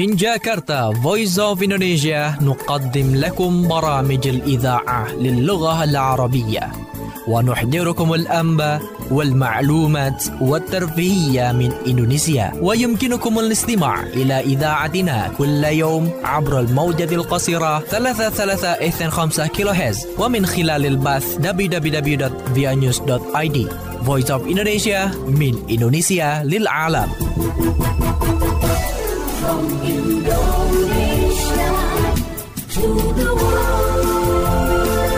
من جاكرتا Voice of Indonesia نقدم لكم برامج الإذاعة للغة العربية ونحضركم الأنباء والمعلومات والترفيهية من إندونيسيا. ويمكنكم الاستماع إلى إذاعتنا كل يوم عبر الموجة القصيرة 3325 كيلوهرتز ومن خلال البث www.vianews.id. Voice of Indonesia من إندونيسيا للعالم. From Indonesia to the world.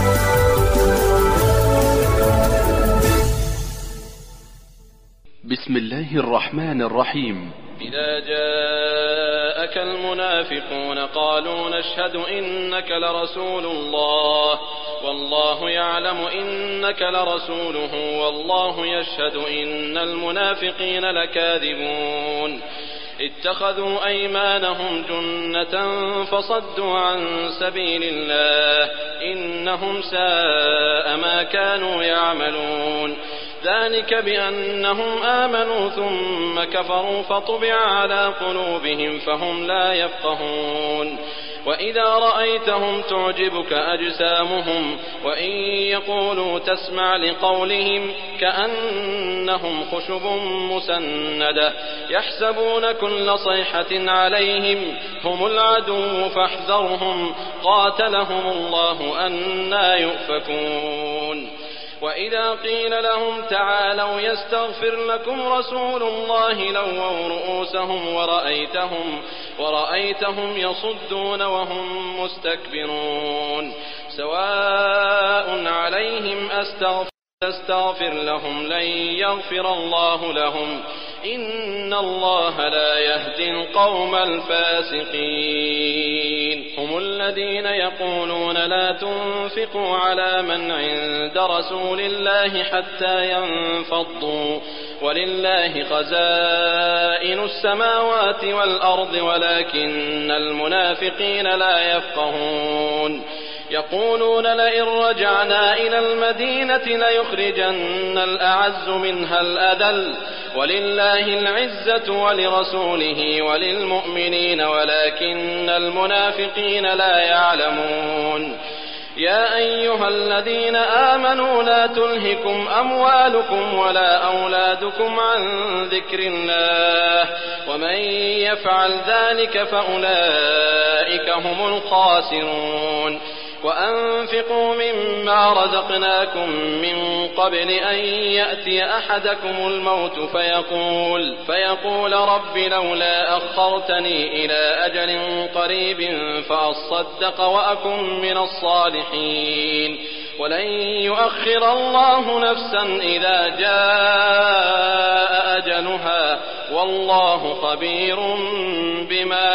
بسم الله الرحمن الرحيم. إذا جاءك المنافقون قالوا نشهد إنك لرسول الله والله يعلم إنك لرسوله والله يشهد إن المنافقين لكاذبون اتخذوا أيمانهم جنة فصدوا عن سبيل الله إنهم ساء ما كانوا يعملون ذلك بأنهم آمنوا ثم كفروا فطبع على قلوبهم فهم لا يفقهون وإذا رأيتهم تعجبك أجسامهم وإن يقولوا تسمع لقولهم كأنهم خشب مسندة يحسبون كل صيحة عليهم هم العدو فاحذرهم قاتلهم الله أنى يؤفكون وإذا قيل لهم تعالوا يستغفر لكم رسول الله لووا رؤوسهم ورأيتهم يصدون وهم مستكبرون سواء عليهم أستغفر لهم لن يغفر الله لهم إن الله لا يهدي القوم الفاسقين هم الذين يقولون لا تنفقوا على من عند رسول الله حتى ينفضوا ولله خزائن السماوات والأرض ولكن المنافقين لا يفقهون يقولون لئن رجعنا إلى المدينة ليخرجن الأعز منها الأذل ولله العزة ولرسوله وللمؤمنين ولكن المنافقين لا يعلمون يا أيها الذين آمنوا لا تلهكم أموالكم ولا أولادكم عن ذكر الله ومن يفعل ذلك فأولئك هم الخاسرون وأنفقوا مما رزقناكم من قبل أن يأتي أحدكم الموت فيقول رب لولا أخرتني إلى أجل قريب فأصدق وأكن من الصالحين ولن يؤخر الله نفسا إذا جاء أجلها والله خبير بما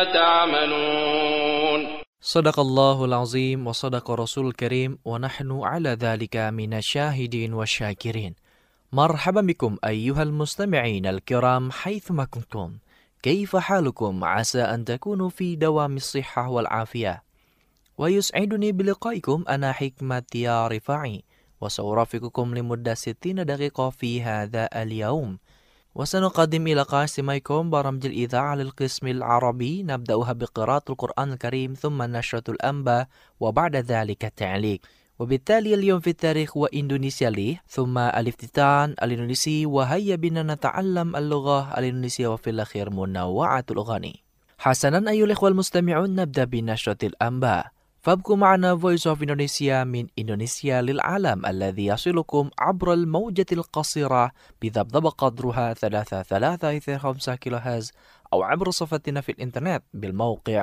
تعملون. Sadaqallahul azim wa sadaqa rasul karim wa nahnu ala dhalika minasyahidin wa syakirin. Marhaban bikum ayyuhal mustami'in al-kiram haythuma kuntum. Kaifa halukum asa an takunu fi dawamis sihhah wal afiyah. Wa yus'iduni biliqaikum ana hikmati ya rifa'i wa sawrafiqukum limudda 60 daqiqah fi hadha al-yawm. وسنقدم إلى قاسميكم برامج الإذاعة للقسم العربي نبدأها بقراءة القرآن الكريم ثم نشرة الأنباء وبعد ذلك التعليق وبالتالي اليوم في التاريخ وإندونيسيا لي ثم الافتتان الإندونيسي وهيا بنا نتعلم اللغة الإندونيسية وفي الأخير منوعة الأغاني. حسنا أيها الإخوة المستمعون نبدأ بنشرة الأنباء فابقوا معنا Voice of Indonesia من إندونيسيا للعالم الذي يصلكم عبر الموجة القصيرة بذبذب قدرها 3325 كيلوهرتز أو عبر صفحتنا في الإنترنت بالموقع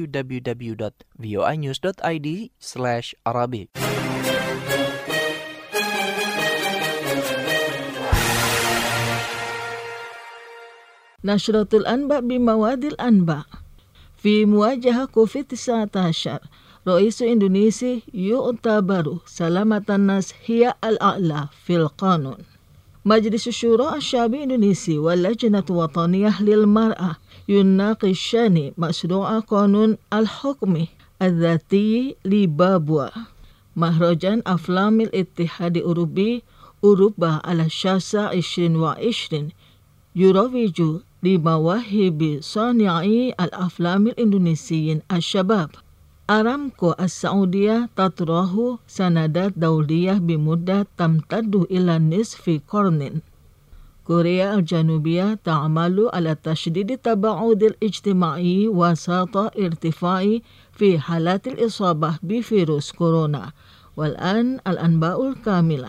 www.voanews.id/Arabic. نشرة الأنباء بمواد الأنباء في مواجهة كوفيد-19 رئيس إندونيسي يعتبر سلامة الناس هي الأعلى في القانون. مجلس الشورى الشعبي الإندونيسي واللجنة الوطنية للمرأة يناقشان مشروع قانون الحكم الذاتي لبابوا. مهرجان أفلام الاتحاد الأوروبي أوروبا على الشاشة 2020 يروج لمواهب صانعي الأفلام الإندونيسيين الشباب. أرامكو السعودية تطرح سندات دولية بمدة تمتد إلى نصف قرن. كوريا الجنوبية تعمل على تشديد التباعد الاجتماعي وسط ارتفاع في حالات الإصابة بفيروس كورونا. والآن الأنباء الكاملة.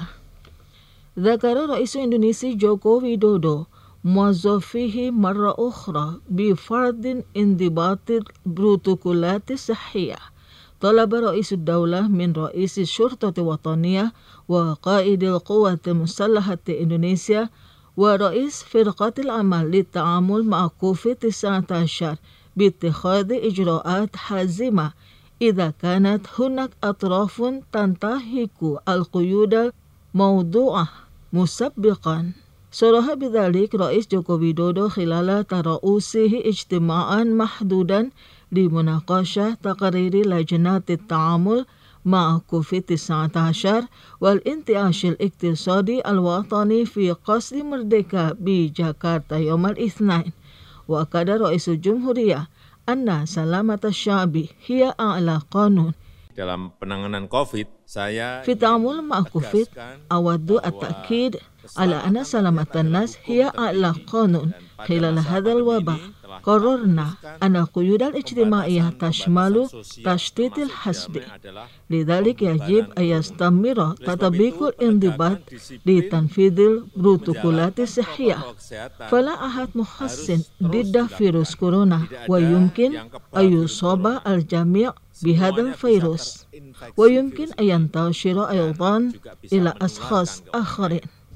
ذكر رئيس إندونيسيا جوكو ويدودو موظفيه مرة أخرى بفرض انضباط البروتوكولات الصحية. طلب رئيس الدولة من رئيس الشرطة الوطنية وقائد القوات المسلحة إندونيسيا ورئيس فرقة العمل للتعامل مع كوفيد-19 باتخاذ إجراءات حازمة إذا كانت هناك أطراف تنتهك القيود الموضوعة مسبقا. صرح بذلك رئيس جوكو ويدودو خلال ترأسه اجتماعا محدودا لمناقشة تقارير لجنة التعامل مع كوفيد-19 والانتعاش الاقتصادي الوطني في قصر مردeka بجاكرتا يوم الاثنين. وأكد رئيس الجمهورية أن سلامة الشعب هي أعلى قانون. Dalam penanganan COVID, saya في التعامل مع كوفيد أود التأكيد على أن سلامة الناس هي أعلى قانون. خلال هذا الوباء قررنا أن القيود الاجتماعية تشمل تشتيت الحسب، لذلك يجب أن يستمر تطبيق الانضباط لتنفيذ البروتوكولات الصحية. فلا أحد محسن ضد فيروس كورونا ويمكن أن يصاب الجميع بهذا الفيروس ويمكن أن ينتشر أيضا إلى أشخاص آخرين.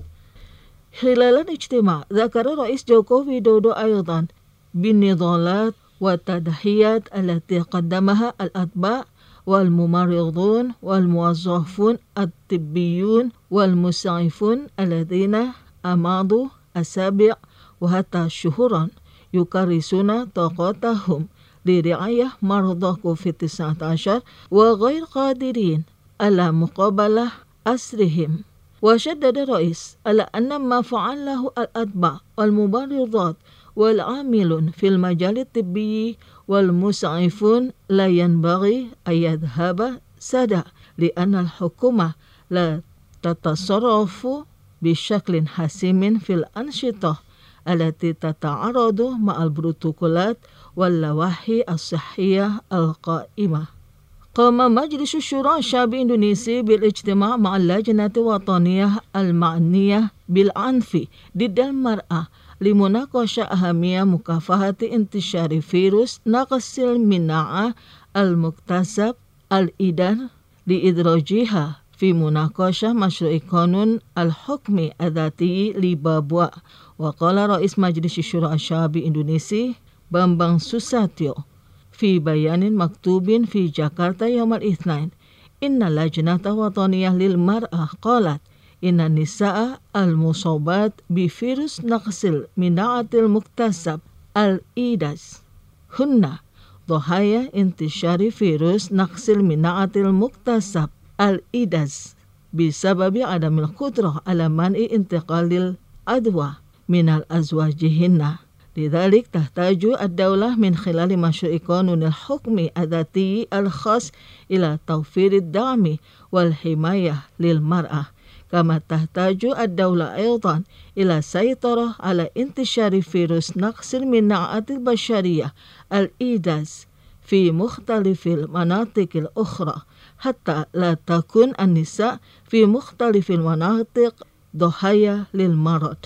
خلال الاجتماع ذكر رئيس جوكو ويدودو أيضا بالنضالات والتضحيات التي قدمها الأطباء والممرضون والموظفون الطبيون والمسعفون الذين أمضوا أسابيع وحتى شهورا يكرسون طاقتهم لرعاية مرضى كوفيد-19 وغير قادرين على مقابلة أسرهم. وشدد الرئيس على أن ما فعله الأطباء والممرضات والعاملون في المجال الطبي والمسعفون لا ينبغي أن يذهب سدى، لأن الحكومة لا تتصرف بشكل حاسم في الأنشطة التي تتعارض مع البروتوكولات واللوائح الصحية القائمة. قام مجلس الشورى الشعبي الإندونيسي بالاجتماع مع اللجنة الوطنية المعنية بالعنف ضد المرأة لمناقشة أهمية مكافحة انتشار فيروس نقص المناعة المكتسب الإدار لإدراجها في مناقشة مشروع قانون الحكم الذاتي لبابوا. وقال رئيس مجلس الشورى الشعبي الإندونيسي بامبang Susatyo في بيان مكتوب في جاكرتا يوم الاثنين إن اللجنة الوطنية للمرأة قالت إن النساء المصابات بفيروس نقص المناعة المكتسب الإيدز هن ضحايا انتشار فيروس نقص المناعة المكتسب الإيدز بسبب عدم القدرة على منع انتقال العدوى من أزواجهن. لذلك تحتاج الدولة من خلال مشروع قانون الحكم الذاتي الخاص إلى توفير الدعم والحماية للمرأة، كما تحتاج الدولة أيضا إلى سيطرة على انتشار فيروس نقص المناعة البشرية الإيدز في مختلف المناطق الأخرى حتى لا تكون النساء في مختلف المناطق ضحايا للمرض.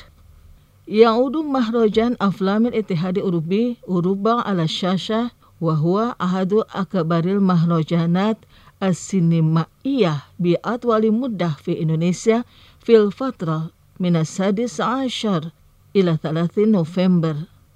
يعود مهرجان أفلام الاتحاد الأوروبي أوروبا على الشاشة، وهو أحد أكبر المهرجانات السينمائية بأطول مدة في إندونيسيا في الفترة من 16 إلى 30 نوفمبر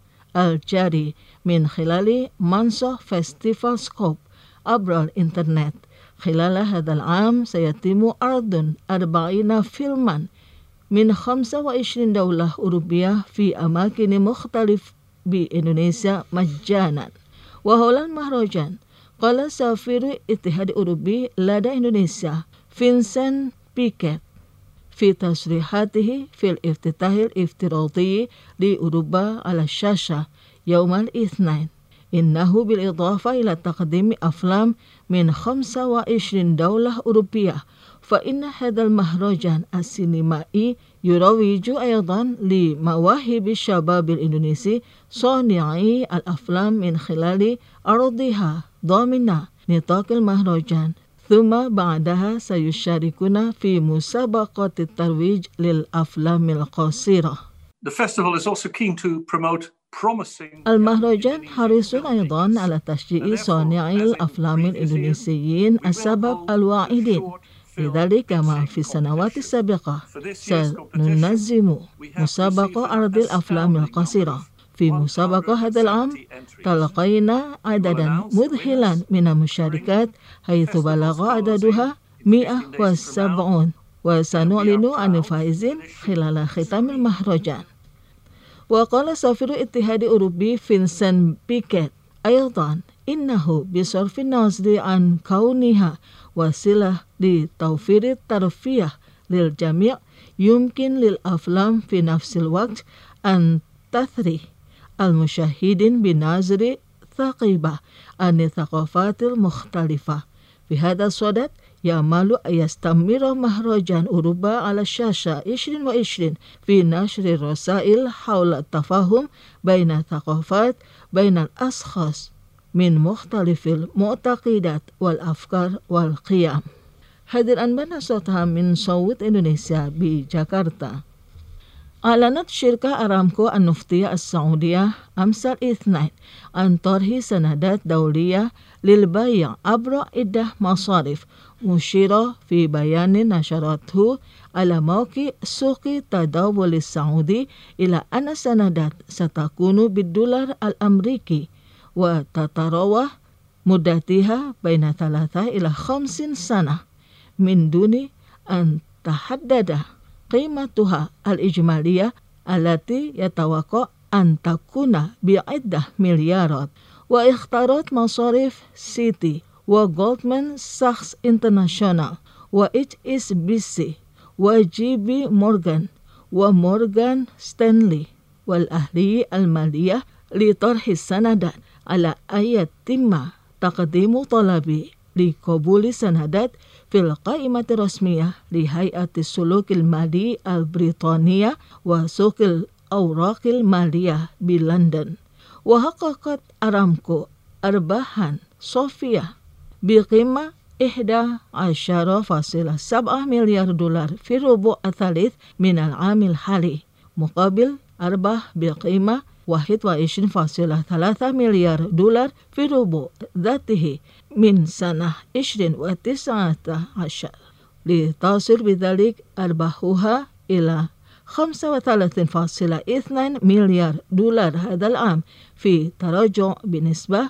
الجاري من خلال منصة فيستيفال سكوب عبر الإنترنت. خلال هذا العام سيتم عرض 40 فيلما من 25 دولة أوروبية في أماكن مختلفة بإندونيسيا مجانا. وحول المهرجان قال سفير الاتحاد الأوروبي لدى إندونيسيا فينسنت بيكيت في تصريحاته في الافتتاح الافتراضي لأوروبا على الشاشة يوم الاثنين إنه بالإضافة إلى تقديم أفلام من 25 دولة أوروبية فإن هذا المهرجان السينمائي يروج أيضا لمواهب الشباب الإندونيسي صانعي الأفلام من خلال عرضها ضمن نطاق المهرجان، ثم بعدها سيشاركون في مسابقة الترويج للأفلام القصيرة. The festival is also keen to promote المهرجان حريص أيضا على تشجيع صانعي الأفلام الإندونيسيين الشباب الواعدين، لذلك كما في السنوات السابقة سننظم مسابقة عرض الأفلام القصيرة. في مسابقة هذا العام تلقينا عددا مذهلا من المشاركات حيث بلغ عددها 170 وسنعلن عن الفائزين خلال ختام المهرجان. وقال سفير الاتحاد الأوروبي فينسنت بيكيت أيضا إنه بصرف النظر عن كونها وسيلة لتوفير الترفيه للجميع يمكن للأفلام في نفس الوقت أن تثري المشاهدين بنظرة ثقيبة عن الثقافات المختلفة. في هذا الصدد يعمل أن يستمر مهرجان أوروبا على الشاشة 2020 في نشر الرسائل حول التفاهم بين الثقافات بين الأشخاص من مختلف المعتقدات والأفكار والقيم. هذه الأنباء نشرتها من صوت إندونيسيا بجاكرتا. أعلنت شركة أرامكو النفطية السعودية أمس الاثنين عن طرح سندات دولية للبيع عبر عدة مصارف، مشيرة في بيان نشرته على موقع سوق التداول السعودي إلى أن السندات ستكون بالدولار الأمريكي وتتراوح مدتها بين 3 إلى 5 سنة من دون أن تحدد قيمتها الإجمالية التي يتوقع أن تكون بعدة مليارات. واختارت مصارف سيتي وجولدمان ساكس انترناشونال وHSBC وجي بي مورغان ومورغان ستانلي والأهلية المالية لطرح السندات على أن يتم تقديم طلب لقبول سندات في القائمة الرسمية لهيئة السلوك المالي البريطانية وسوق الأوراق المالية بلندن. وحققت أرامكو أرباحا صافية بقيمة 11.7 مليار دولار في الربع الثالث من العام الحالي، مقابل أرباح بقيمة 21.3 مليار دولار في الربع ذاته من سنة 2019، لتصل بذلك أرباحها إلى 35.2 مليار دولار هذا العام، في تراجع بنسبة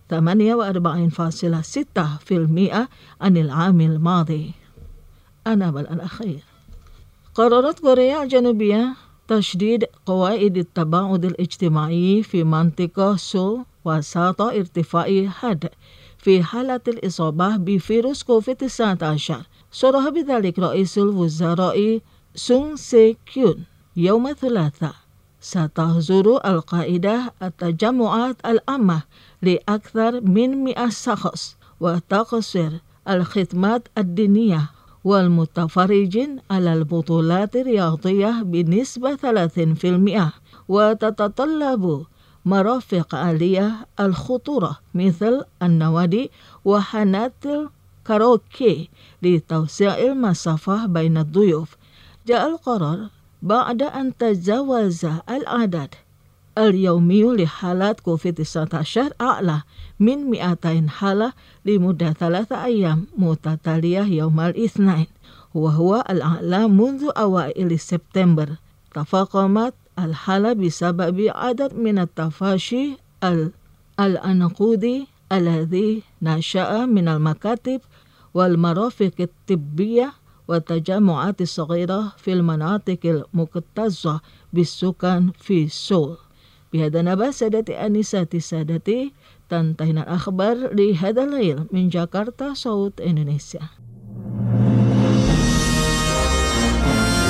48.6% عن العام الماضي. أنا بالأخير قررت كوريا الجنوبية تشديد قواعد التباعد الاجتماعي في منطقة سول وسط ارتفاع حد في حالة الإصابة بفيروس كوفيد-19. صرح بذلك رئيس الوزراء سون سي كيون يوم الثلاثاء. ستحظر القاعدة التجمعات العامة لأكثر من 100 شخص وتقصر الخدمات الدينية والمتفرجين على البطولات الرياضية بنسبة 30%، وتتطلب مرافق عالية الخطورة مثل النوادي وحانات الكاراوكي لتوسيع المسافة بين الضيوف. جاء القرار بعد أن تجاوز العدد اليومي لحالات كوفيد-19 أعلى من 200 حالة لمدة 3 أيام متتالية يوم الاثنين، وهو الأعلى منذ أوائل سبتمبر. تفاقمت الحالة بسبب عدد من التفاشي العنقودي الذي نشأ من المكاتب والمرافق الطبية والتجمعات الصغيرة في المناطق المكتظة بالسكان في سول. بهذا نبأ سادتي أنساتي سادتي، تنتهي الأخبار لهذا الليل من جاكرتا صوت إندونيسيا.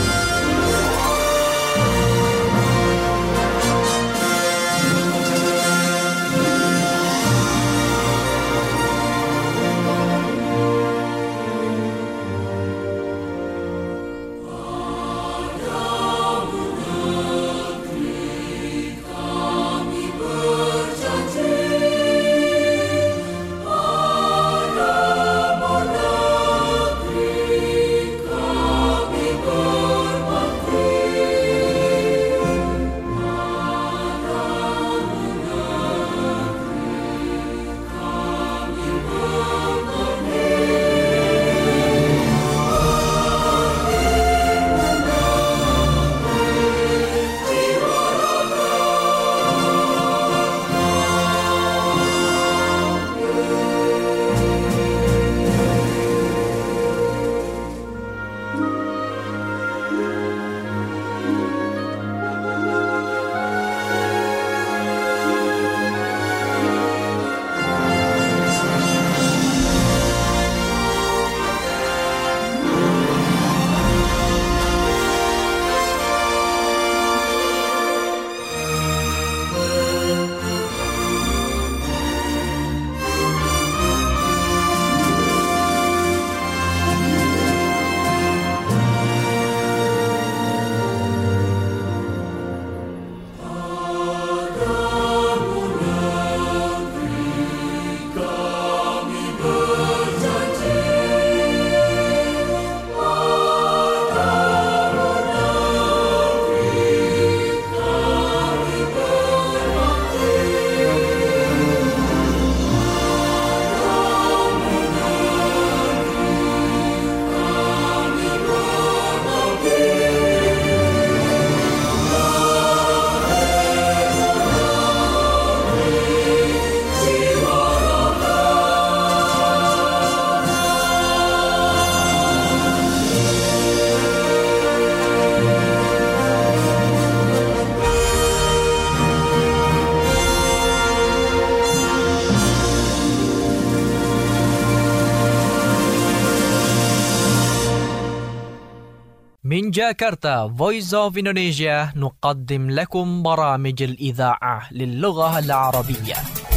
من جاكرتا Voice of Indonesia نقدم لكم برامج الإذاعة للغة العربية.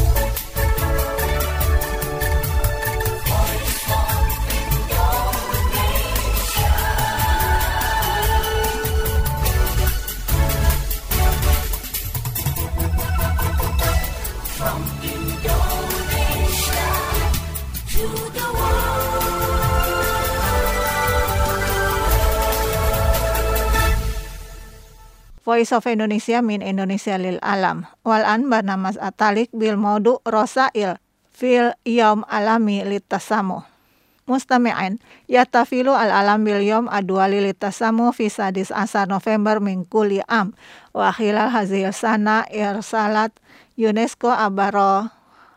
Voice of Indonesia min Indonesia lil alam. Wal'an barnamas atalik bil maudu rosail fil yaum alami litasamu. Mustami'in yatafilu al-alam bil yaum adwali litasamu fi sadis asar November min kulli am. Wa khilal hazil sana irsalat UNESCO abaro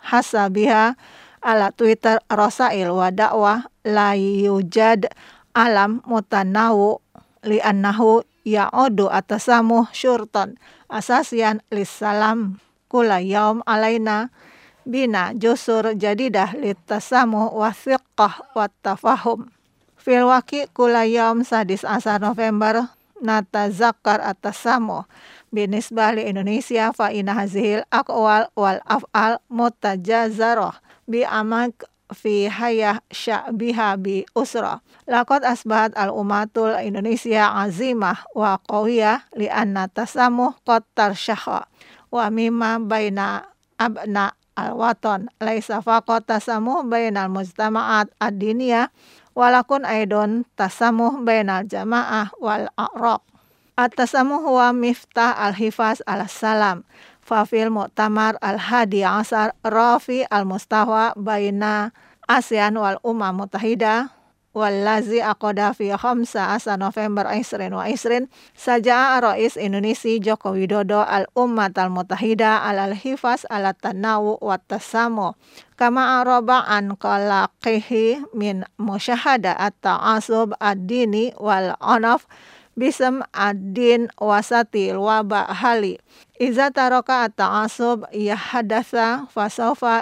hasabiha ala Twitter rosail wa da'wah la yujad alam mutanawu li annahu ya'udu atasamuh syurton asasian lissalam kula yaum alaina bina jusur jadidah litasamuh wa thiqah wa tafahum fil waqi kula yaum sadis asar November natazakkar atasamuh binisbah li Indonesia fa inna hazihil aqwal wal af'al mutajazarah bi amak fi hayah sya'biha bi usra. Laqad asbahat al-umatul Indonesia azimah wa qawiyah li anna tasamuh qad tarsyakha wa mimma baina abna al-watan laisa faqat tasamuh bainal mujtama'at ad-diniyah walakun aidon tasamuh bainal jamaah wal a'raq. At-tasamuh huwa miftah al-hifaz al-salam. Fafil Mu'tamar al-Hadi Asar Rafi al-Mustawa Baina ASEAN wal Umam Mutahida wallazi aqada fi 15 November 2020 saja Rais Indonesia Joko Widodo al-Ummat al-Mutahida al-Hifaz al-Tanawu wa tasamu kama araba an qalaqihi min musyahada at-ta'asub ad-dini wal anaf bisam ad-din wasatil waba hali iza taraka at-ta'asub yahadatha fasawfa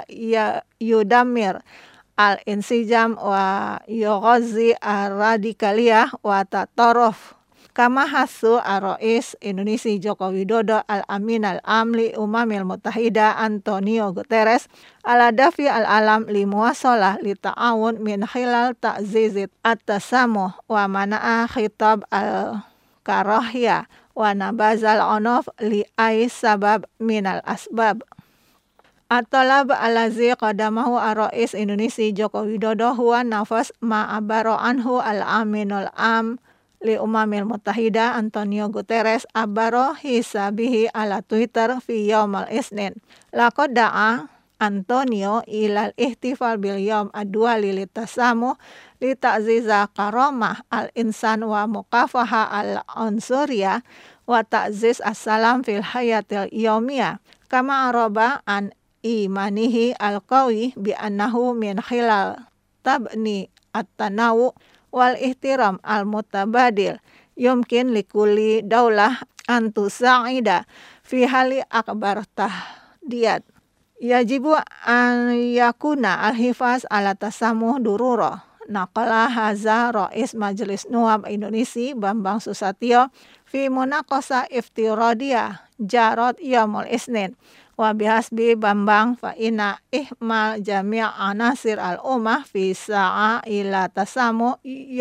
yudamir al-insijam wa yughazi ar-radikaliyah wa tataruf kama hasu ar-Rais Indonesia Joko Widodo al-Amin al-Amli Umamil Mutahida Antonio Guterres al-Dafi al-alam li muwasalah li ta'awun min khilal ta'zizit at-tasamuh wa mana'a khitab al-karahiyah wa nabazal onof li ay sabab minal asbab. At-talab alazi qadamahu ar-Rais Indonesia Joko Widodo huwa nafas ma'abaro anhu al-aminul am li Umamil Mutahida Antonio Guterres abaro hisabihi ala Twitter fi yaumal isnin. Laqad da'a Antonio ilal ihtifal bil yaum adwali litasamu li ta'ziza karamah al-insan wa muqafaha al-unsuriyah wa ta'ziz as-salam fil hayatil yaumiyah kama araba an imanihi al-qawi bi annahu min khilal tabni at-tanawu wal ihtiram al-mutabadil yumkin likulli daulah antusa'ida fi hali akbar tahdiyat. Yajibu an yakuna al-hifaz ala tasamuh durura. Naqala haza Rais Majelis Nuwab Indonesia Bambang Susatyo fi munaqasa iftiradiyah jarot yaumul isnin. Wa bihasbi Bambang fa inna ihmal jami' anasir al-ummah fi sa'a ila tasamu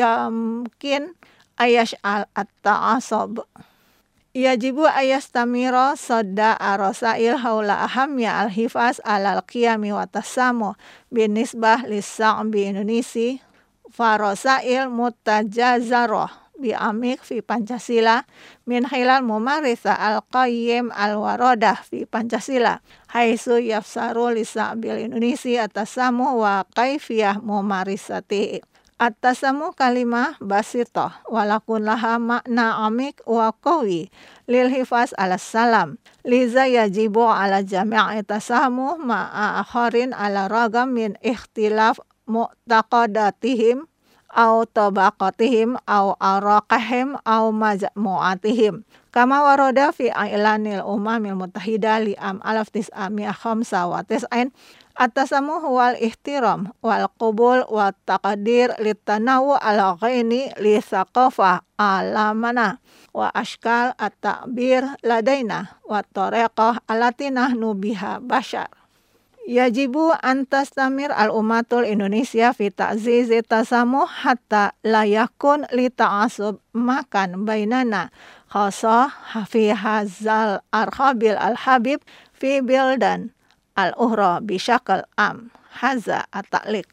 yamkin ayash al-ta'asab. Yajibu ayastamiro sodda arosail haula ahamya al-hifaz al-qiyami wa tasamu binisbah lis-sa'bi Indonesia farosail mutajazarah bi'amik fi Pancasila min khilal mumarisa al-qayyim al-waradah fi Pancasila haisu yafsaru lisa'bil Indonesia atasamu wa kaifiyah mumarisati. At-tasamu kalimah basitah walakun laha makna amik wa qawi lil hifaz ala salam liza yajibu ala jami'i tasamu ma'a akharin ala ragam min ikhtilaf mu'taqadatihim au tabaqatihim au araqahim au majmu'atihim kama waroda fi i'lanil umamil mutahida li am 1995 At-tasamuh wal ihtiram wal qubul wa taqdir litanawu al ghaini li thaqafah alamana wa ashkal at-ta'bir ladaina wa tariqah allati nahnu biha bashar. Yajibu an tastamir al-ummatul Indonesia fi ta'zizi tasamuh hatta la yakun li ta'asub makan bainana khasah fi hazal arhabil al-habib fi bildan al-uhra bisyakal am. Haza at-ta'liq.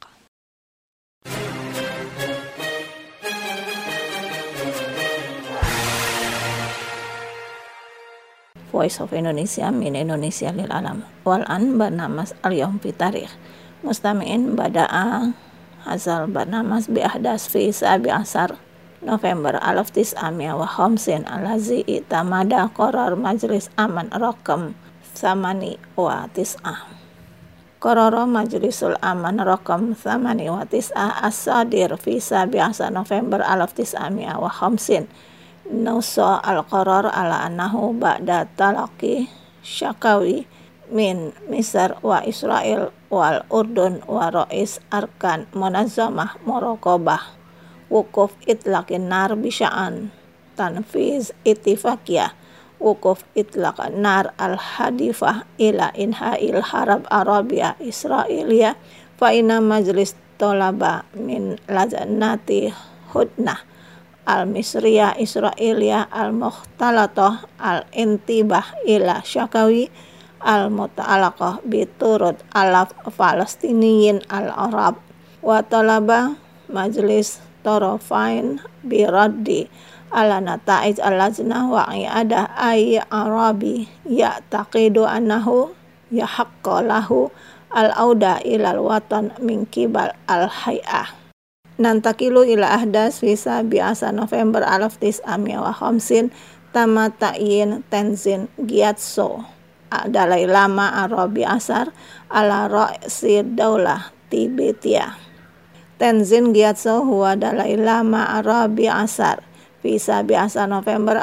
Voice of Indonesia min Indonesia lil alam. Wal-an barnamas al-yawm fi tarikh. Mustami'in bada'a hazal barnamas bi ahdas fi 17 November 1950 alazi itamada qarar Majlis Aman Rakam Thamani wa Tis'ah. Qarara Majlisul Aman Rakam Thamani wa Tis'ah as-sadir fi 17 November 1950 nusa al-qarar ala annahu ba'da talaqi syakawi min Misr wa Israel wal Urdun wa Rais Arkan Munazzamah Muraqabah wukuf itlaqin nar bisya'an tanfiz ittifaqiyah wukuf itlaq nar al-hadifah ila inha'il harab Arabia Israelia fa inna majlis tolaba min lazanati hudnah al-misriya Israelia al-mukhtalatah al-intibah ila syakawi al-muta'alaqah biturut alaf Falastiniyin al-Arab wa talaba majlis tarafain biraddi ala nata'ij al-lajnah wa i'adah ay arabi ya'taqidu annahu yahaqqa lahu al-auda ilal watan min kibal al-hay'ah. Nantakilu ila ahdas visa biasa November 1950 tama ta'yin Tenzin Gyatso Dalai Lama Arabi Asar ala ra'si daulah Tibetia. Tenzin Gyatso huwa Dalai Lama Arabi Asar visa biasa November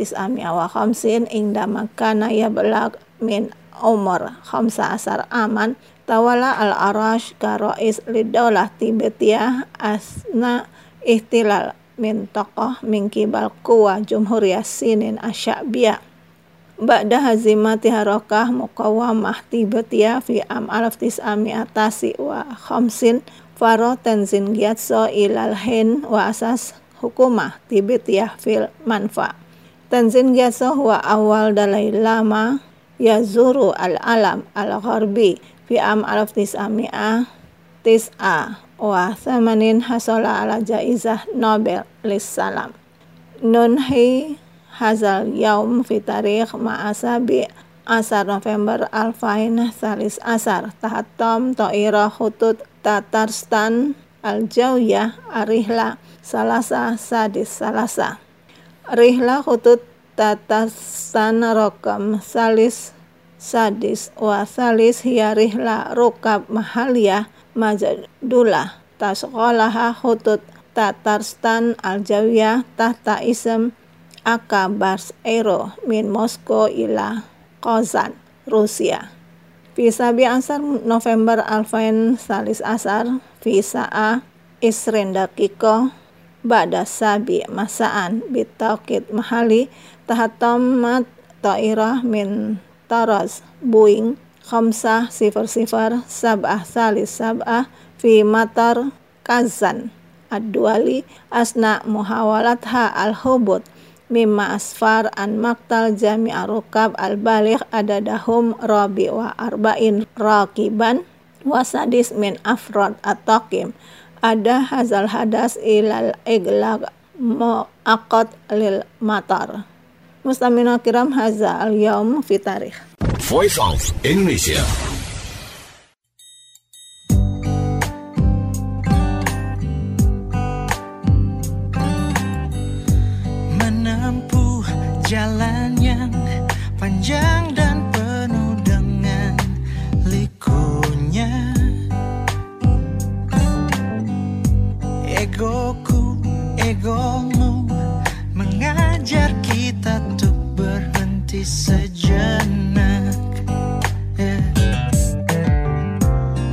1950 indama kana yablaq min umur 15 aman tawala al-arash ka rais lidaulah Tibetia asna ihtilal min tokoh min kibal kuwa Jumhuriyah Sinin Asy'abiyah ba'da hazimati harakah muqawamah Tibetia fi am 1950 faro Tenzin Gyatso ilal Hind wa asas hukumah Tibetia fil manfa. Tenzin Gyatso huwa awal Dalai Lama yazuru al-alam al-gharbi fi am 1909 wa thamanin hasala ala jaizah Nobel lis-salam. Nunhi hazal yaum fi tarikh ma'asabi asar November 2013 tahatam ta'ira khutut Tatarstan al-Jawiyah arihla salasa sadis salasa. Rihla khutut Tatarstan rokam salis sadis wa salis hiya rihla rukab mahaliyah majadulah tasqalaha khutut Tatarstan al-Jawiyah tahta ism Akabars Aero min Moskow ila Kazan, Rusia. Visa biasar November 2013 visa A Isrin Dakiko Ba'da Sabi Masaan Bitaqid Mahali Tahatamat Ta'irah min Taraz Boeing 500 Sab'ah Salis Sab'ah Fi Matar Kazan Ad-Duali Asna Muhawalatha Al-Hubut Mimma asfar an maktal jami'a rukab al-baligh adadahum rabi wa arba'in rakiban wasadis min afrod at-taqim ada hazal hadas ilal iglaq mu'aqad lil matar. Mustamina kiram hazal yaum fi tarikh. Voice of Indonesia. Jalan yang panjang dan penuh dengan likunya, egoku, egomu mengajar kita untuk berhenti sejenak.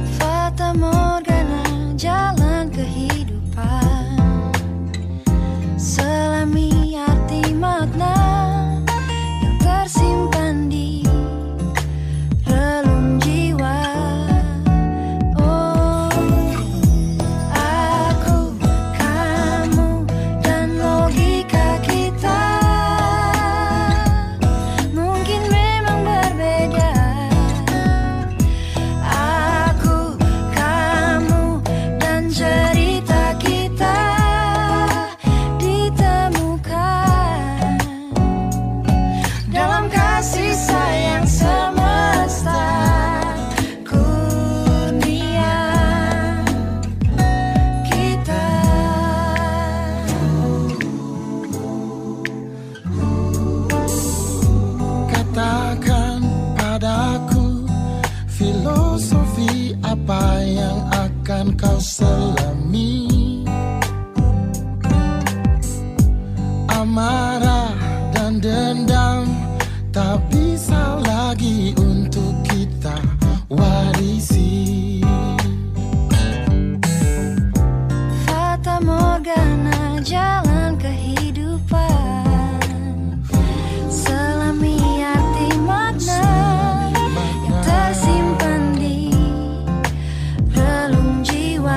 apa yang akan kau selami. Amarah dan dendam tak bisa lagi untuk kita warisi. Fata Morgana jalan kehidupan, selami arti makna yang tersimpan di relung jiwa.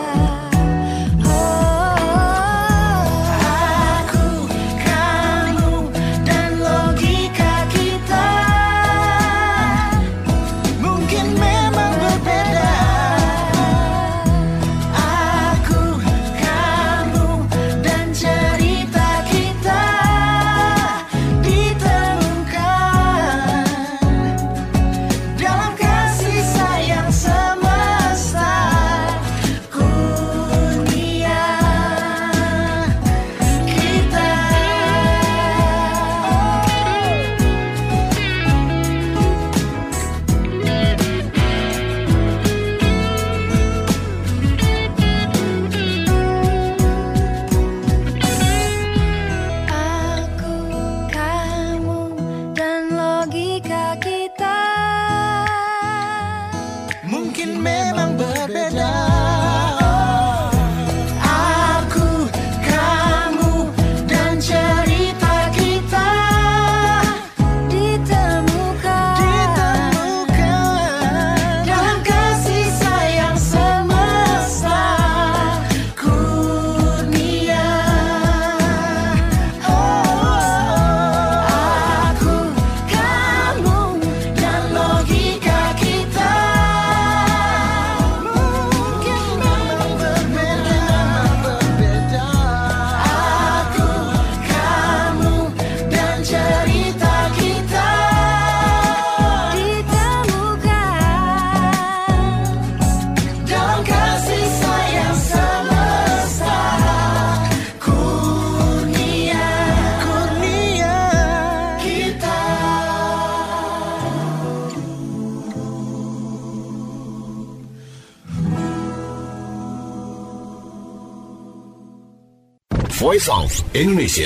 Voice of Indonesia.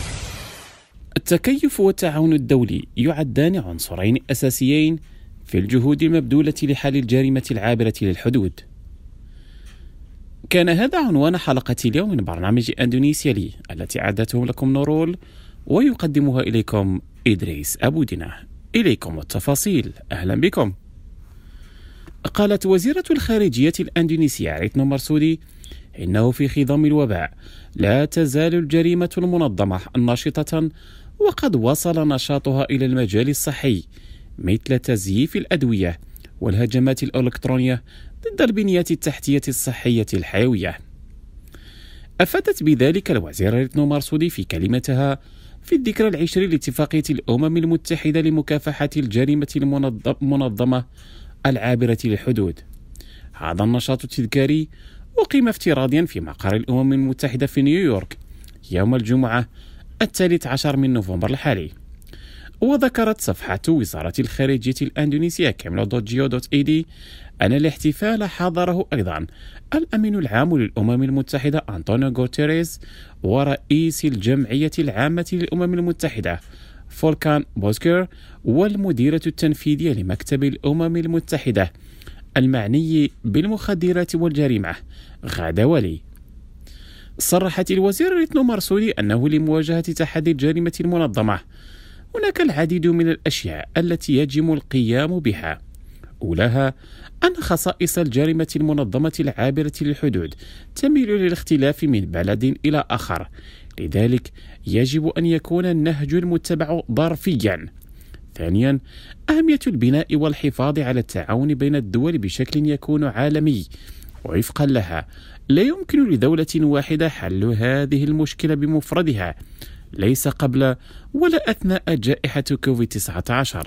التكيف والتعاون الدولي يعدان عنصرين أساسيين في الجهود المبذولة لحل الجريمة العابرة للحدود. كان هذا عنوان حلقة اليوم من برنامج أندونيسيا لي التي أعدته لكم نورول ويقدمها إليكم إدريس أبو دينة. إليكم التفاصيل. أهلا بكم. قالت وزيرة الخارجية الأندونيسية ريتنو مرسودي إنه في خضم الوباء لا تزال الجريمة المنظمة ناشطة، وقد وصل نشاطها إلى المجال الصحي مثل تزييف الأدوية والهجمات الإلكترونية ضد البنيات التحتية الصحية الحيوية. أفادت بذلك الوزيرة ريتنو مرسودي في كلمتها في الذكرى العشرين لاتفاقية الأمم المتحدة لمكافحة الجريمة المنظمة العابرة للحدود. هذا النشاط التذكاري أقيم افتراضيا في مقر الأمم المتحدة في نيويورك يوم الجمعة 13 من نوفمبر الحالي. وذكرت صفحة وزارة الخارجية الأندونيسية camlo.go.ed أن الاحتفال حضره أيضا الأمين العام للأمم المتحدة أنطونيو غوتيريز ورئيس الجمعية العامة للأمم المتحدة فولكان بوزكر والمديرة التنفيذية لمكتب الأمم المتحدة المعني بالمخدرات والجريمة غادة ولي. صرحت الوزير ريتنو مرسودي أنه لمواجهة تحدي الجريمة المنظمة هناك العديد من الأشياء التي يجب القيام بها. أولاها أن خصائص الجريمة المنظمة العابرة للحدود تميل للاختلاف من بلد إلى آخر، لذلك يجب أن يكون النهج المتبع ظرفيا. ثانيا أهمية البناء والحفاظ على التعاون بين الدول بشكل يكون عالمي، ووفقا لها لا يمكن لدولة واحدة حل هذه المشكلة بمفردها، ليس قبل ولا أثناء جائحة كوفيد-19.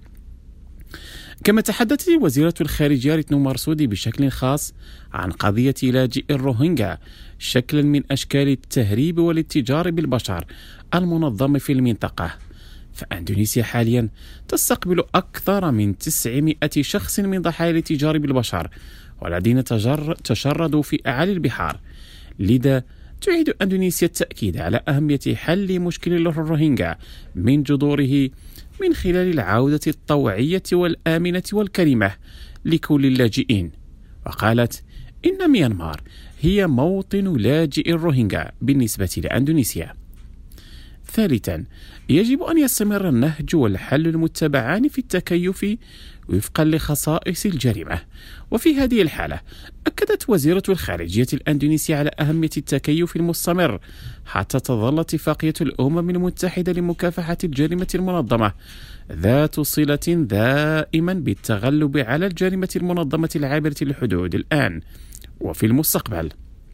كما تحدثت وزيرة الخارجية ريتنو مرسودي بشكل خاص عن قضية لاجئي الروهينجا، شكلا من أشكال التهريب والاتجار بالبشر المنظم في المنطقة، فأندونيسيا حاليا تستقبل أكثر من 900 شخص من ضحايا الاتجار بالبشر والذين تشردوا في أعالي البحار. لذا تعيد أندونيسيا التأكيد على أهمية حل مشكل الروهينجا من جذوره من خلال العودة الطوعية والآمنة والكريمة لكل اللاجئين. وقالت إن ميانمار هي موطن لاجئ الروهينجا بالنسبة لأندونيسيا. ثالثا، يجب أن يستمر النهج والحل المتبعان في التكيف وفقا لخصائص الجريمة. وفي هذه الحالة أكدت وزيرة الخارجية الأندونيسية على أهمية التكيف المستمر حتى تظل اتفاقية الأمم المتحدة لمكافحة الجريمة المنظمة ذات صلة دائما بالتغلب على الجريمة المنظمة العابرة للحدود الآن وفي المستقبل.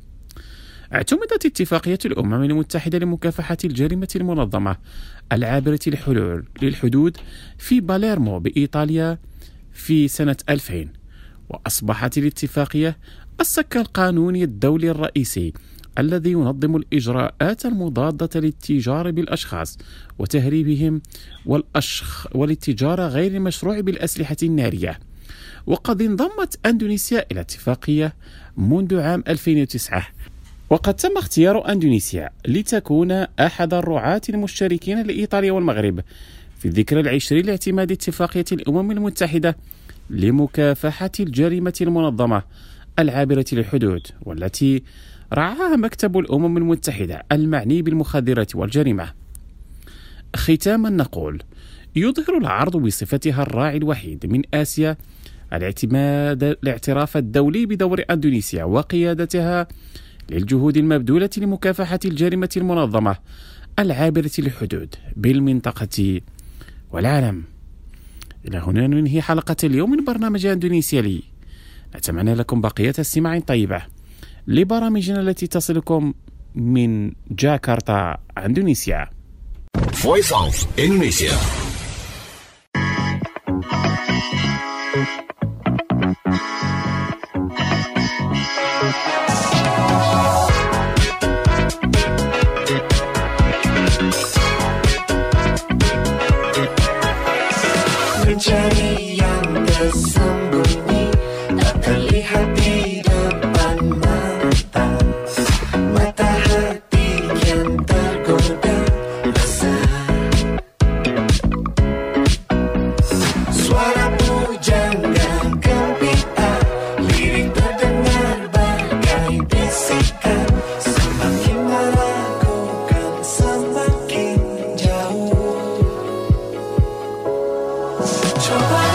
اعتمدت اتفاقية الأمم المتحدة لمكافحة الجريمة المنظمة العابرة للحدود في باليرمو بإيطاليا في سنة 2000، وأصبحت الاتفاقية السك القانوني الدولي الرئيسي الذي ينظم الإجراءات المضادة للتجار بالأشخاص وتهريبهم والاتجار غير المشروع بالأسلحة النارية. وقد انضمت أندونيسيا إلى الاتفاقية منذ عام 2009، وقد تم اختيار أندونيسيا لتكون أحد الرعاة المشتركين لإيطاليا والمغرب في الذكرى 20 لاعتماد اتفاقية الأمم المتحدة لمكافحة الجريمة المنظمة العابرة للحدود، والتي رعاها مكتب الأمم المتحدة المعني بالمخدرات والجريمة. ختاما نقول: يظهر العرض بصفتها الراعي الوحيد من آسيا الاعتراف الدولي بدور أندونيسيا وقيادتها للجهود المبذولة لمكافحة الجريمة المنظمة العابرة للحدود بالمنطقة والعالم. إلى هنا ننهي حلقة اليوم من برنامج أندونيسيا لي. نتمنى لكم بقية استماع طيبة لبرامجنا التي تصلكم من جاكرتا، أندونيسيا. Voice of Indonesia. Mencari yang tersembunyi tak terlihat di depan mata, mata hati yang tergoda resah. Suara pujangga gembira, lirik terdengar bagai bisikan, semakin meragukan semakin jauh. Coba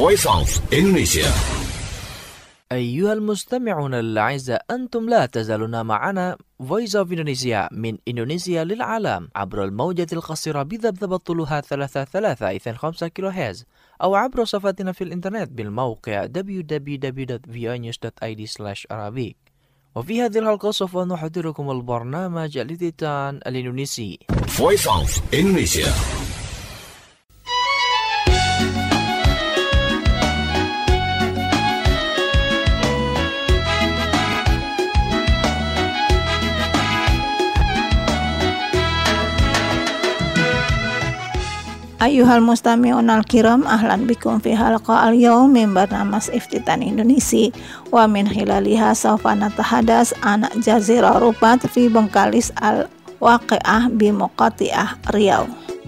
Voice of Indonesia. أيها المستمعون الأعزاء، أنتم لا تزالون معنا Voice of Indonesia من إندونيسيا للعالم عبر الموجة القصيرة بذبذب طولها 33.5 كيلو هرتز، أو عبر صفحتنا في الإنترنت بالموقع www.voanews.id/arabic. وفي هذه الحلقة سوف نحضركم البرنامج الإذاعي الإندونيسي Voice of Indonesia. Ayuhal mustami'un al-kiram, ahlan bikum fi halqa al-yawm min barnamas Iftitan Indonesia wa min khilaliha sawfa natahadas an Jazirah Rupat fi Bengkalis al-Waqi'ah bi Muqati'ah Riau.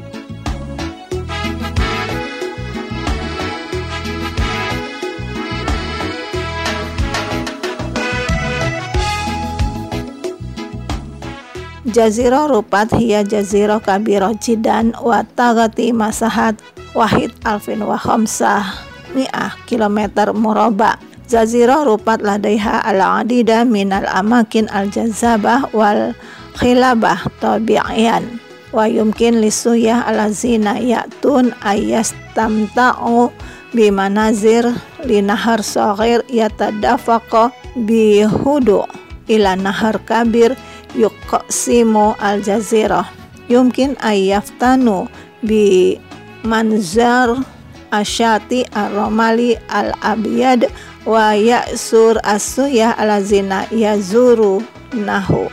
Jazirah Rupat hiya jazirah kabirah jidan wa tagati masahat wahid alfin wa khamsah mi'ah kilometer murabba. Jazirah Rupat ladaiha al-adida minal amakin al-jazabah wal khilabah tabi'iyan wa yumkin lisuyah alazina ya'tun ayyastamta'u bimanazir linahar saghir yatadafaqa bihudu ila nahar kabir yuqsimu al-jazirah. Yumkin ayyaftanu bi manzar asyati ar-ramali al-abyad wa ya'sur as-suyah alazina yazuru nahu.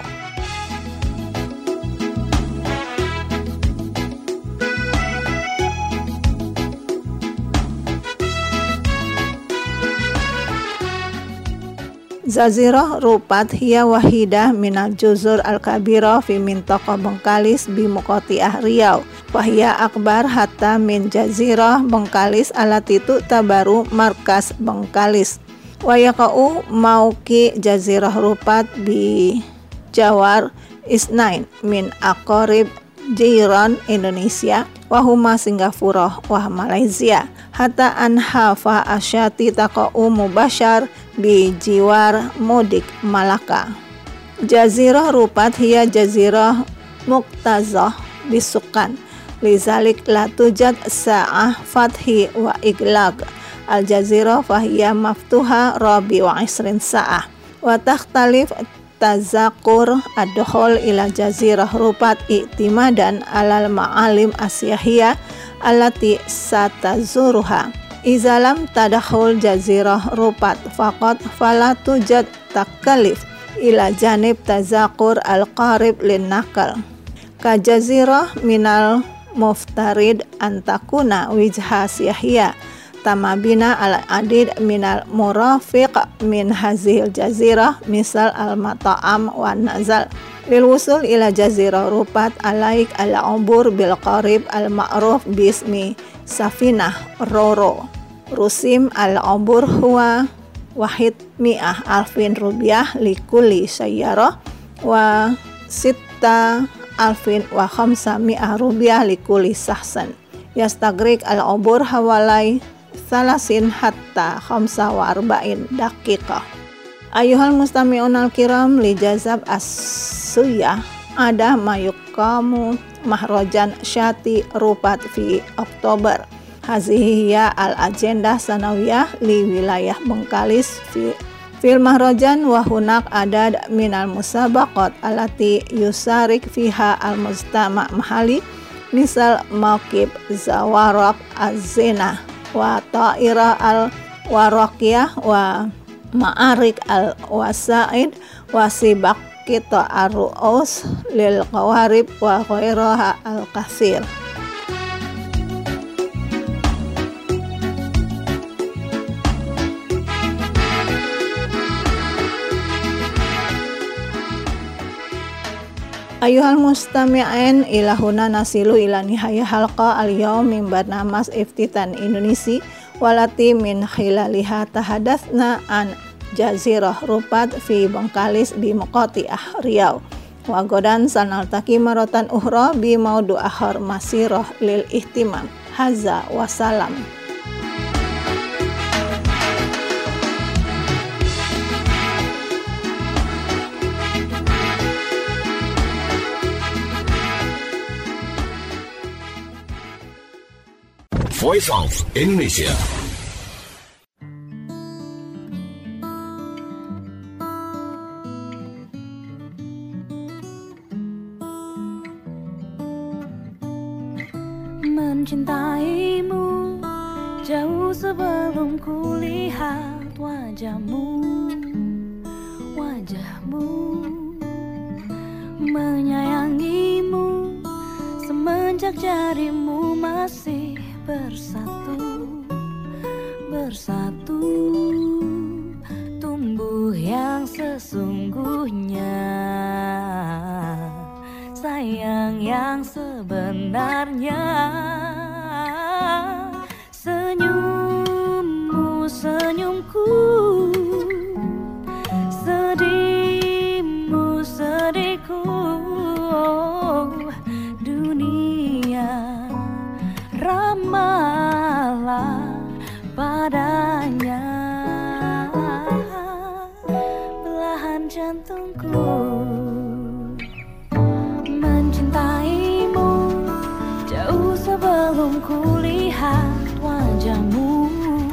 Jazirah Rupat hiya wahidah minal juzur al-kabirah fi mintaqa Bengkalis bi Muqati'ah Riau wa hiya akbar hatta min jazirah Bengkalis alati tabaru markas Bengkalis wa yaqa'u mauqi Jazirah Rupat bi Jawar Isnain min aqarib jiran Indonesia wa huma Singapura wa Malaysia hatta anhafa asyati taqa'u mubashar bi jiwar mudik Malaka. Jazirah Rupat hiya jazirah muqtazah bisukan lizalik la tujad sa'ah fathi wa iglaq al-jazirah fahiya maftuha rabi wa isrin sa'ah wa takhtalif tazakur ad-dukhul ila jazirah Rupat i'timadan alal ma'alim asyahiyah allati satazuruha. Izalam tadakhul jazirah Rupat faqat fala tujad takalif ila janib tazakur al-qarib lin-nakal ka jazirah minal muftarid antakuna wijha siyahiyah tamabina al-adid minal murafiq min hazil jazirah misal al-mata'am wa nazal lil wusul ila jazirah Rupat alaik al-ubur bil qarib al-ma'ruf bismi Safinah Roro. Rusim al-ubur huwa wahid mi'ah alfin rupiah likulli sayyarah wa sitta alfin wa khamsa mi'ah rupiah likulli sahsan. Yastagrik al-ubur hawalai salasin hatta khamsa wa arba'in daqiqah. Ayuhal mustami'un al-kiram li jazab as-suyah ada mayukamu mahrojan syati Rupat fi Oktober. Hazihiyya al-agendah sanawiyah li wilayah Bengkalis fil mahrojan wa hunak adad minal musabaqat alati yusarik fiha al-mujtama' mahali misal maqib zawarak az-zina wa ta'ira al-waraqiyah wa ma'arik al-wasaid wa sibak kita ar-ru'us lil qawarib wa ghairaha al-kathir. Ayuhal mustami'in ila huna nasilu ila nihaya halqa al-yawm min barnamas Iftitan Indonesia walati min khilaliha tahadatsna an Jazirah Rupat fi Bengkalis bi Muqati'ah Riau wa godan sanaltaki maratan ukhra bi maudu akhar masirah lil ihtimam. Haza wa salam. Voice of Indonesia. Mencintaimu jauh sebelum kulihat wajahmu, menyayangimu semenjak jarimu masih bersatu, tumbuh yang sesungguhnya, sayang yang sebenarnya. Senyummu senyumku, sedihmu sedihku, dunia ramahlah padanya, belahan jantungku. Mencintaimu jauh sebelum kulihat wajahmu,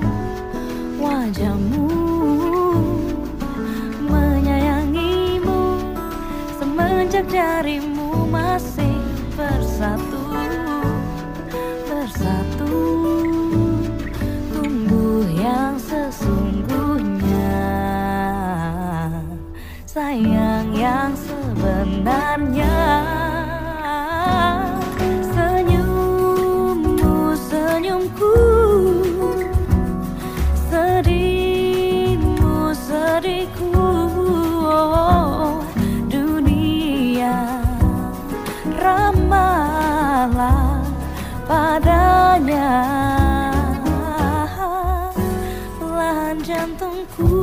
menyayangimu semenjak jarimu masih bersatu, tumbuh yang sesungguhnya, sayang yang sebenarnya. Senyummu senyumku, sedihmu sedihku, dunia ramahlah padanya, belahan jantungku.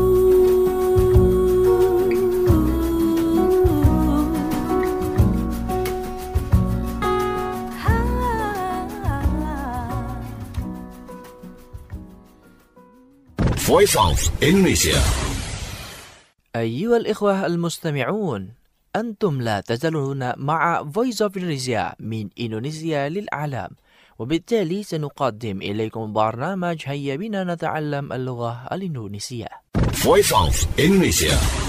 Voice of Indonesia. أيها الإخوة المستمعون، أنتم لا تزالون مع Voice of Indonesia من إندونيسيا للعالم، وبالتالي سنقدم إليكم برنامج هيا بنا نتعلم اللغة الإندونيسية. Voice of Indonesia.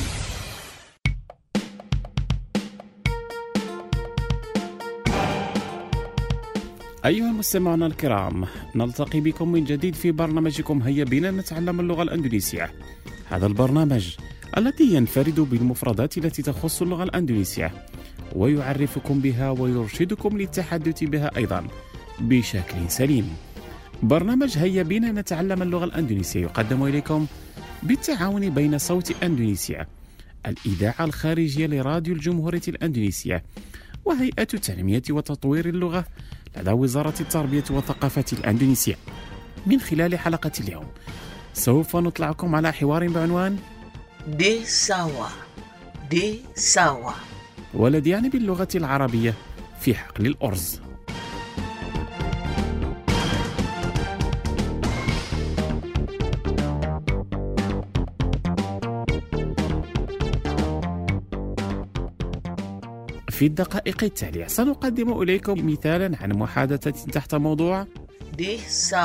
أيها المستمعون الكرام، نلتقي بكم من جديد في برنامجكم هيا بنا نتعلم اللغة الأندونيسية. هذا البرنامج الذي ينفرد بالمفردات التي تخص اللغة الأندونيسية ويعرفكم بها ويرشدكم للتحدث بها أيضا بشكل سليم. برنامج هيا بنا نتعلم اللغة الأندونيسية يقدم إليكم بالتعاون بين صوت أندونيسيا، الإذاعة الخارجية لراديو الجمهورية الأندونيسية، وهيئة تنمية وتطوير اللغة لدى وزارة التربية والثقافة الأندونيسية. من خلال حلقة اليوم سوف نطلعكم على حوار بعنوان دي ساوا والذي يعني باللغة العربية في حقل الأرز. في الدقائق التالية سنقدم إليكم مثالا عن محادثة تحت موضوع دي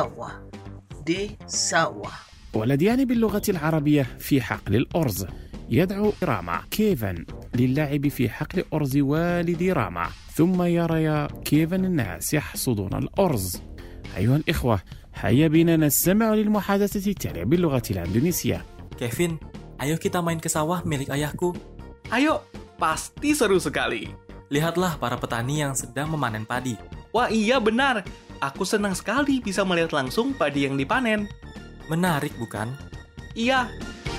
ساوا والذي يعني باللغة العربية في حقل الأرز. يدعو راما كيفن للعب في حقل أرز والد راما، ثم يرى كيفن الناس يحصدون الأرز. أيها الإخوة، هيا بنا نستمع للمحادثة التالية باللغة الإندونيسية. Kevin, ayo kita main ke sawah milik ayahku. Ayo, pasti seru sekali. Lihatlah para petani yang sedang memanen padi. Wah iya benar, aku senang sekali bisa melihat langsung padi yang dipanen. Menarik bukan? Iya.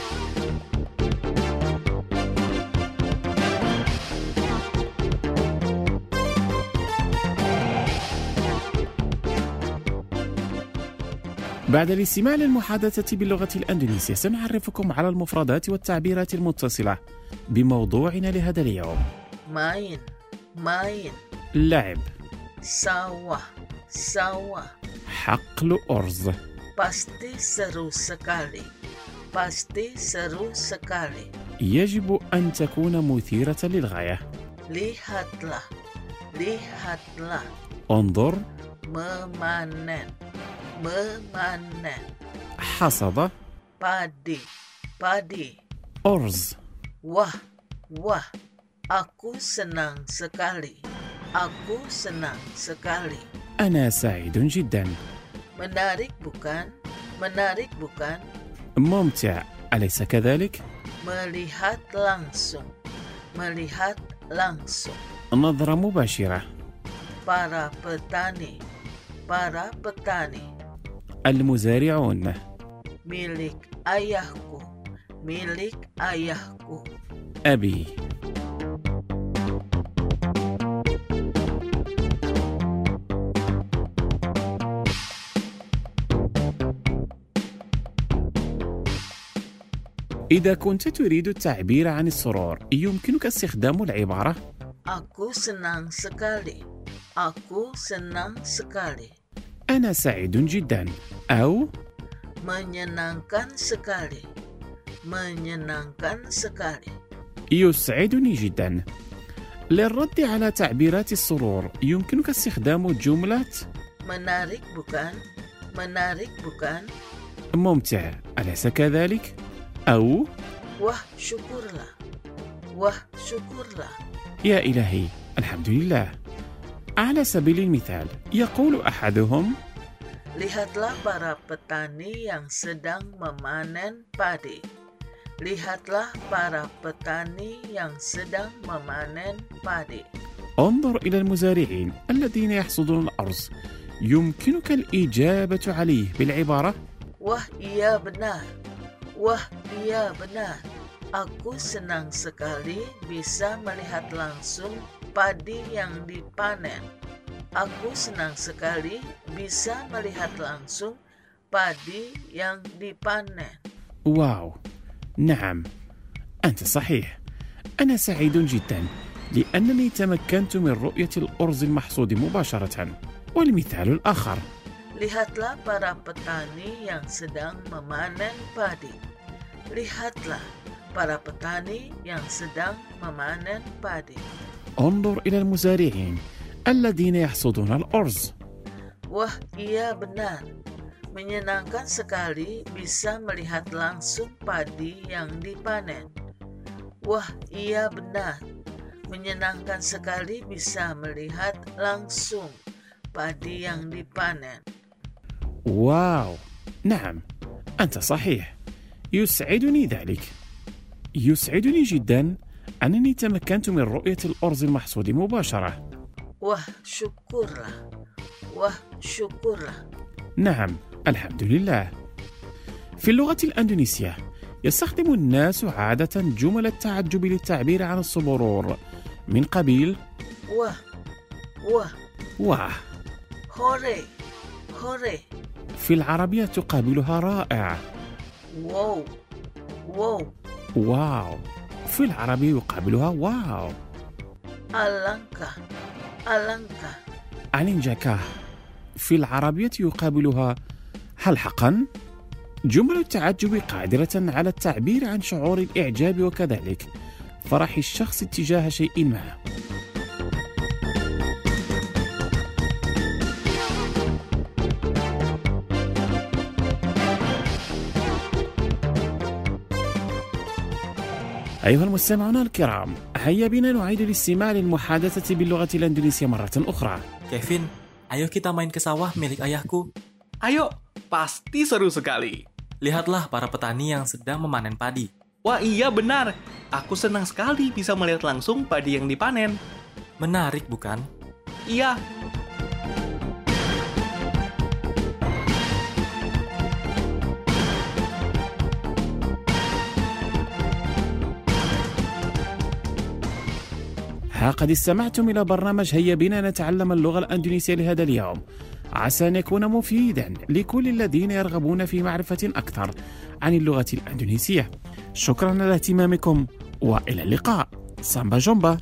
بعد الاستماع للمحادثة باللغة الأندونيسية سنعرفكم على المفردات والتعبيرات المتصلة بموضوعنا لهذا اليوم. main لعب، sawah حقل أرز، pasti seru sekali. يجب أن تكون مثيرة للغاية. lihatlah انظر، memanen memanen, حصد padi, padi. أرز. Wah, wah, aku senang sekali. Aku senang sekali. أنا سعيد جدا. Menarik bukan? Menarik bukan? ممتع أليس كذلك؟ Melihat langsung. Melihat langsung. نظرة مباشرة. Para petani. Para petani. المزارعون. Milik ayahku. Milik ayahku. أبي. إذا كنت تريد التعبير عن السرور يمكنك استخدام العبارة Aku senang sekali. Aku senang sekali. أنا سعيد جدا أو Menyenangkan sekali. Menyenangkan sekali. يسعدني جدا. للرد على تعبيرات السرور يمكنك استخدام جملة Menarik bukan? Menarik bukan? ممتع أليس كذلك؟ أو Wah, syukurlah. Wah, syukurlah. يا إلهي الحمد لله. على سبيل المثال يقول أحدهم Lihatlah para petani yang sedang memanen padi. Lihatlah para petani yang sedang memanen padi. انظر إلى المزارعين الذين يحصدون الأرز. يمكنك الإجابة عليه بالعبارة Wah, iya benar. Wah, iya benar. Aku senang sekali bisa melihat langsung padi yang dipanen. Aku senang sekali bisa melihat langsung padi yang dipanen. واو، نعم أنت صحيح. أنا سعيد جدا لأنني تمكنت من رؤية الأرز المحصود مباشرة. والمثال الآخر Lihatlah para petani yang sedang memanen padi. Lihatlah para petani yang sedang memanen padi. انظر إلى المزارعين الذين يحصدون الأرز. Wah, iya benar. Menyenangkan sekali bisa melihat langsung padi yang dipanen. Wah, iya benar. Menyenangkan sekali bisa melihat langsung padi yang dipanen. واو، نعم أنت صحيح. يسعدني ذلك. يسعدني جدا أنني تمكنت من رؤية الأرز المحصود مباشرة. Wah, syukurlah. Wah, syukurlah. نعم الحمد لله. في اللغة الأندونيسية يستخدم الناس عادة جمل التعجب للتعبير عن السرور من قبيل Wah, wah, واه. hore, hore. في العربية تقابلها رائع. Wow, wow. واو. في العربية يقابلها واو. Alangkah, alangkah. ألينجاكا. في العربية يقابلها هل حقا؟ جمل التعجب قادرة على التعبير عن شعور الإعجاب وكذلك فرح الشخص تجاه شيء ما. أيها المستمعون الكرام، هيا بنا نعيد الاستماع للمحادثة باللغة الإندونيسية مرة أخرى. Kevin, ayo kita main ke sawah milik ayahku. Ayo, pasti seru sekali. Lihatlah para petani yang sedang memanen padi. Wah, iya benar. Aku senang sekali bisa melihat langsung padi yang dipanen. Menarik bukan? Iya. قد استمعتم إلى برنامج هيا بنا نتعلم اللغة الأندونيسية لهذا اليوم. عسى أن يكون مفيدا لكل الذين يرغبون في معرفة أكثر عن اللغة الأندونيسية. شكرا على اهتمامكم وإلى اللقاء. سامبا جومبا.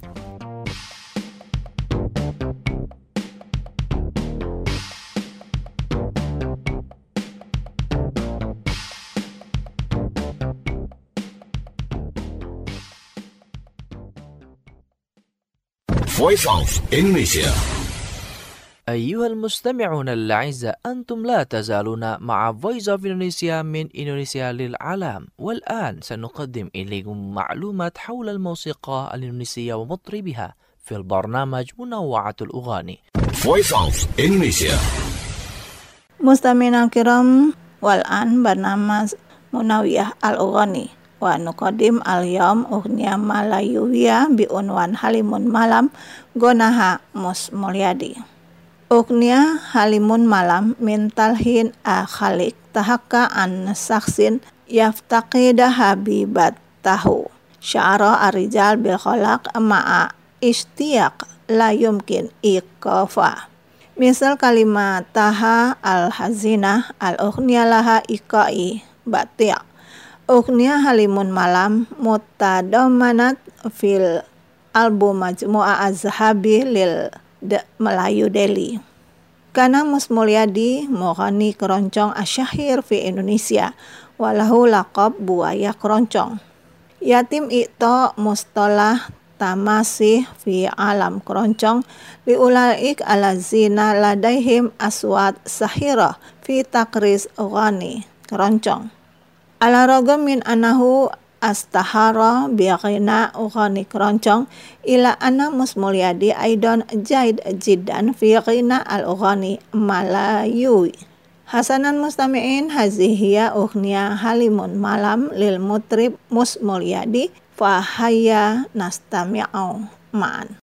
Voice of Indonesia. أيها المستمعون الأعزاء، أنتم لا تزالون مع Voice of Indonesia من إندونيسيا للعالم، والآن سنقدم إليكم معلومات حول الموسيقى الإندونيسية ومطربها في البرنامج منوعة الأغاني. Voice of Indonesia. Mustami'in al-kiram, wal'an barnamas Munawiyah al-Ughani wa nuqaddim al-yawm ughniya malayuwiyah bi unwan Halimun Malam gonaha Mus Mulyadi. Ughniya Halimun Malam min talhin khalik tahakka an saksin yaftaqida habibat tahu sya'ra ar-rijal bil khalaq ma'a istiyaq la yumkin iqafa. Misal kalimat taha al-hazinah al-ughniya laha iqai bati'a. Ughniya Halimun Malam mutadamanat fil album Majmu'ah Az-Zahabi lil Melayu Delhi. Kana Mus Mulyadi mughani keroncong asyahir fi Indonesia walahu laqab buaya keroncong. Yatim ikto mustalah tamasih fi alam keroncong liulaik alazina ladaihim aswat sahira fi takris ughani keroncong. Ala ragam min anahu astahara biaqina ughani keroncong ila anna Mus Mulyadi aidan jaid jiddan fi ghina al-ughani Malayu. Hasanan mustami'in hazihiya ughniya Halimun Malam lil mutrib Mus Mulyadi fa hayya nastami'u ma'an.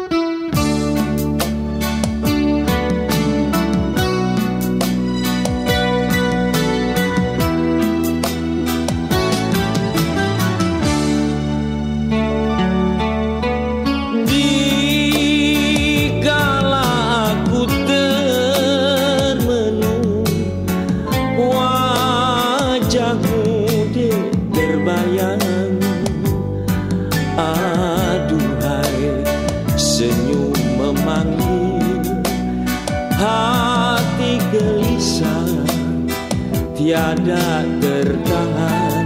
Tiada tertahan,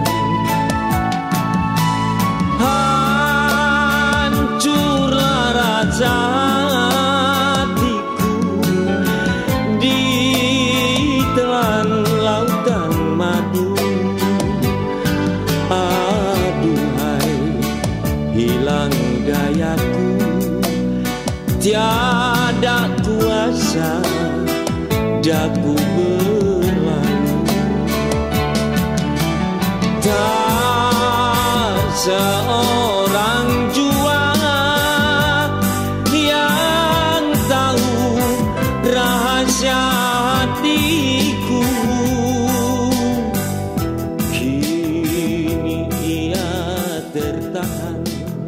hancurlah rasa hatiku di telan lautan madu. Aduhai, hilang dayaku, tiada kuasa daku seorang jua yang tahu rahasia hatiku. Kini ia tertahan